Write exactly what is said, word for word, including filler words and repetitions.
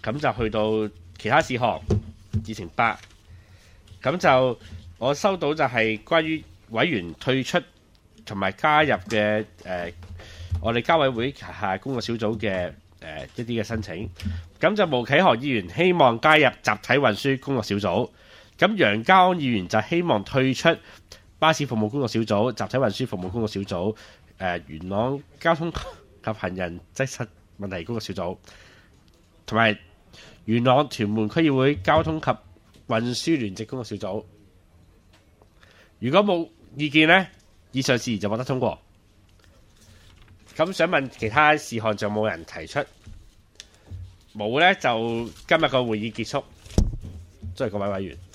咁就去到其他事項，議程八。咁就我收到就係關於委員退出同埋加入嘅誒、呃，我哋交委會旗下工作小組嘅誒、呃、一啲嘅申請。咁就毛啟航議員希望加入集體運輸工作小組，咁楊家安議員就希望退出巴士服務工作小組、集體運輸服務工作小組、誒、呃、元朗交通及行人擠塞問題工作小組，同埋元朗屯門區議會交通及運輸聯席工作小組。如果冇意見呢，以上事宜就獲得通過。咁想問其他事項仲有冇人提出？冇呢，就今日個會議結束。多謝各位委員。